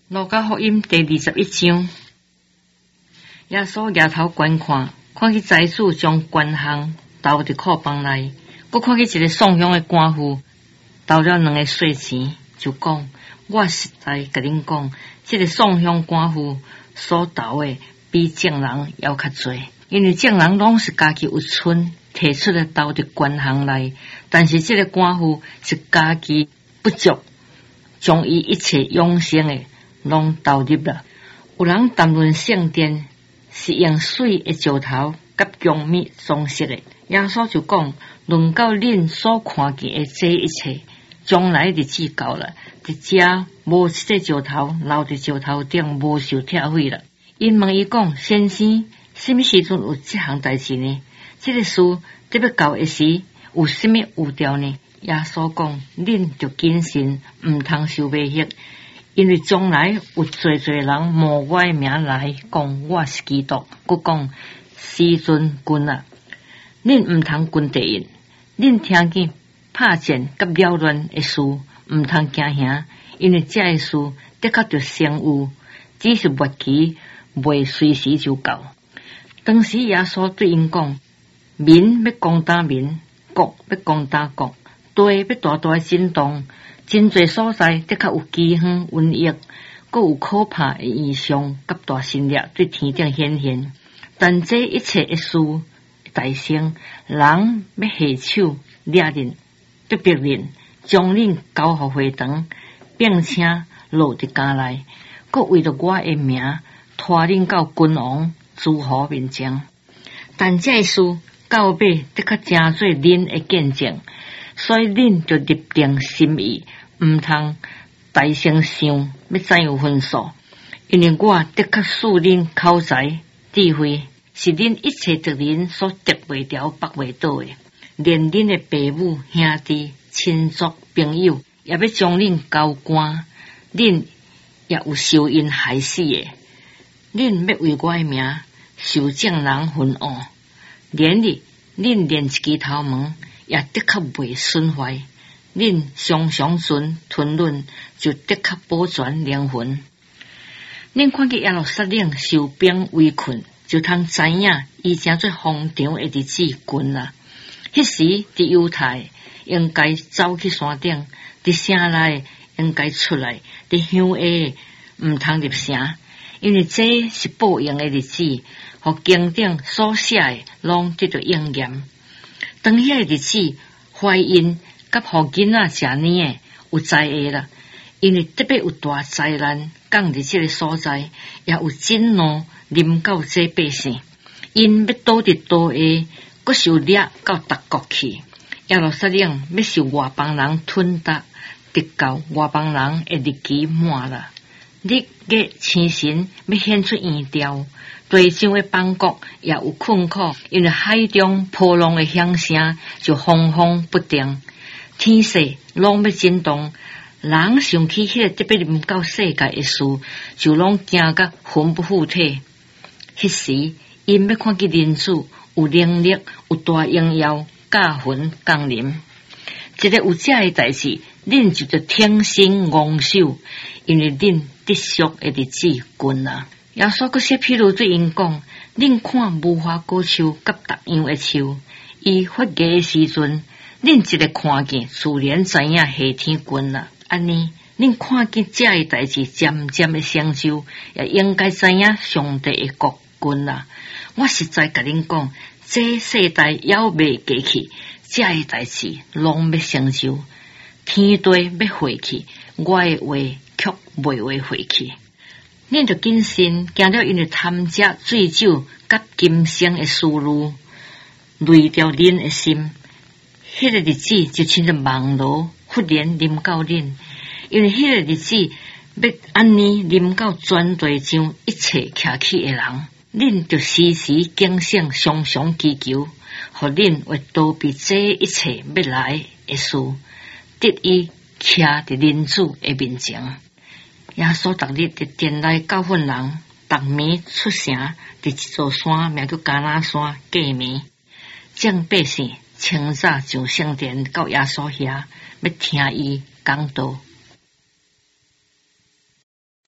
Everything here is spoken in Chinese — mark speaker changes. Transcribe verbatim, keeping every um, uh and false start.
Speaker 1: 路加福音第二十一章，耶稣抬头观看，看见财主将官项投伫库房内，佮看见一个送香的官妇投了两个碎钱，就讲：我实在甲恁讲，这个送香官妇所投的比众人还较多，因为众人拢是家己有剩摕出来投伫官项内，但是这个官妇是家己不足，将伊一切养生的拢投入了。有人谈论圣殿是用水的石头甲姜蜜装饰的，耶稣就讲：论到恁所看见的这一切，将来日子到了，伫遮无一块石头留伫石头顶无受拆毁了。因问伊讲：先生，什么时阵有这项代志呢？这个事得要到的时，有什么预兆呢？耶稣讲：恁就谨慎，毋通受迷惑，因为将来有侪侪人冒我的名来讲我是基督，佮讲时阵近啊，恁毋通跟地因。恁听见拍战甲扰乱的事，毋通惊吓，因为这个事的确就先有，只是末期未随时就到。当时耶稣对因讲：民要攻打民，国要攻打国，地要大大震动，真侪所在的确有饥荒、瘟疫，佮有可怕的异象甲大神力对天顶显现。但这一切的事大成，人要下手掠人，要逼人，将恁交互会堂，并且落伫家内，佮为了我的名拖恁到君王、诸侯面前。但这事到尾的确真做恁的见证，所以恁就立定心意，毋通大声想要占有分数，因为我的确赐恁口才、智慧，是恁一切敌人所得袂牢、拔袂倒的。连恁的父母、兄弟、亲族、朋友，也要将恁交官，恁也有受因害死的。恁要为我的名受众人恨恶，连日恁连一支头毛也的确袂损坏。恁常常存吞论，就的确保全灵魂。恁看见耶路撒冷受兵围困，就通知影伊正做荒唐的日子近啦。迄时伫犹太应该走去山顶，伫城内应该出来，伫乡下毋通入城，因为这是报应的日子，互经典所写的拢得到应验。当遐个日子，怀孕甲互囡仔食奶的有灾厄啦，因为特别有大灾难降伫这个所在，也有震怒临到这百姓，因要倒伫刀下，阁受掠到达国去。耶路撒冷要受外邦人吞达，直到外邦人的日期满了。日月星辰要显出异调，地上的邦国也有困苦，因为海中波浪的响声就风风不定，天势拢要震动。人想起迄个特别临到世界的事，就拢惊甲魂不附体。迄时因要看见人子有能力、有大荣耀、驾云降临。一个有这的代志，恁就着挺身昂首，因为恁得赎的日子近啦。耶稣阁说譬如对因讲：恁看无花果树甲逐样的树，伊发芽的时阵，恁一个看见，自然知影夏天近啦。安尼，恁看见这的代志渐渐的成就，也应该知影上帝的国近啦。我实在甲恁讲，这世代犹未过去，这的代志拢要成就。天地要废去，我的话却袂会废去。恁着谨慎，惊了因为贪食醉酒甲今生的思虑，累掉恁的心。迄个日子就亲像网罗忽然临到恁，因为迄个日子要安尼临到全地上一切徛起的人。恁就时时警醒，常常祈求，互恁会逃避这一切要来的事，得以徛伫人子的面前。耶稣逐日伫殿内教训人，逐暝出城，伫一座山名叫加拿山过暝，将百姓清早上圣殿到耶稣遐，要听伊讲道。